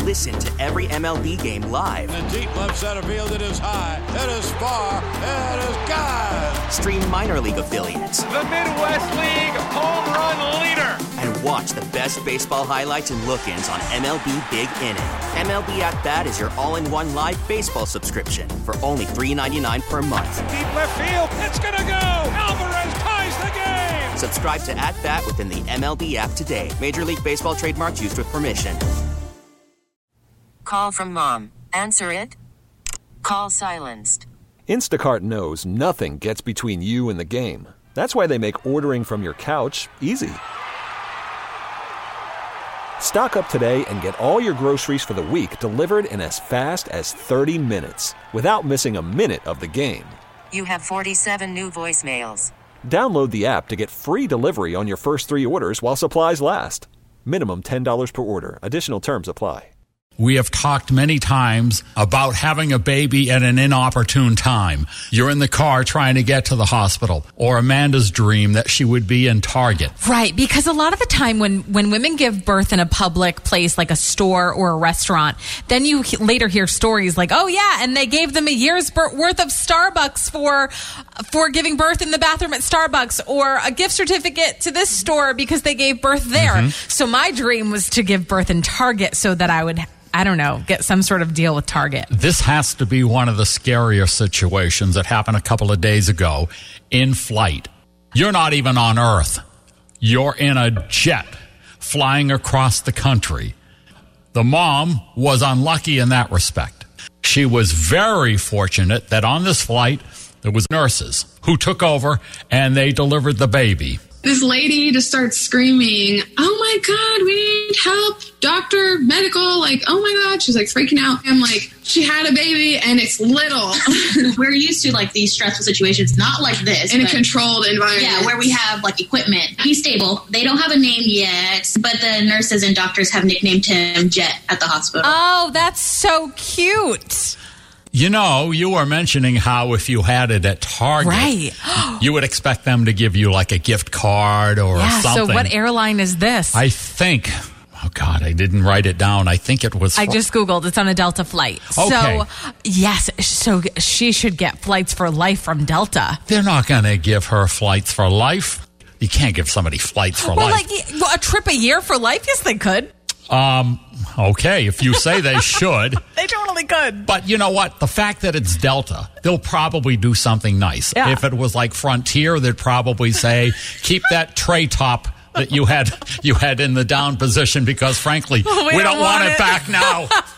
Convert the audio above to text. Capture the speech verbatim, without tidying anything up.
Listen to every M L B game live. In the deep left center field, it is high, it is far, it is gone. Stream minor league affiliates. The Midwest League home run leader. And watch the best baseball highlights and look-ins on M L B Big Inning. M L B At Bat is your all-in-one live baseball subscription for only three dollars and ninety-nine cents per month. Deep left field, it's gonna go. Alvarez ties the game. Subscribe to At Bat within the M L B app today. Major League Baseball trademarks used with permission. Call from mom. Answer it. Call silenced. Instacart knows nothing gets between you and the game. That's why they make ordering from your couch easy. Stock up today and get all your groceries for the week delivered in as fast as thirty minutes without missing a minute of the game. You have forty-seven new voicemails. Download the app to get free delivery on your first three orders while supplies last. Minimum ten dollars per order. Additional terms apply. We have talked many times about having a baby at an inopportune time. You're in the car trying to get to the hospital, or Amanda's dream that she would be in Target. Right, because a lot of the time when, when women give birth in a public place like a store or a restaurant, then you he- later hear stories like, oh yeah, and they gave them a year's bir- worth of Starbucks for for giving birth in the bathroom at Starbucks, or a gift certificate to this store because they gave birth there. Mm-hmm. So my dream was to give birth in Target so that I would I don't know, get some sort of deal with Target. This has to be one of the scarier situations that happened a couple of days ago in flight. You're not even on Earth. You're in a jet flying across the country. The mom was unlucky in that respect. She was very fortunate that on this flight there was nurses who took over and they delivered the baby. This lady just starts screaming, oh my God, we need help. Doctor, medical, like, oh my God. She's like freaking out. I'm like, she had a baby and it's little. We're used to like these stressful situations, not like this. In a controlled environment. Yeah, where we have like equipment. He's stable. They don't have a name yet, but the nurses and doctors have nicknamed him Jet at the hospital. Oh, that's so cute. You know, you were mentioning how if you had it at Target, right. you would expect them to give you like a gift card or yeah, something. So what airline is this? I think, oh God, I didn't write it down. I think it was... I just Googled. It's on a Delta flight. Okay. So, yes, so she should get flights for life from Delta. They're not going to give her flights for life. You can't give somebody flights for well, life. Well, like a trip a year for life? Yes, they could. Um, okay, if you say they should. They totally could. But you know what? The fact that it's Delta, they'll probably do something nice. Yeah. If it was like Frontier, they'd probably say, keep that tray top that you had you had in the down position because, frankly, we, we don't, don't want, want it, it back now.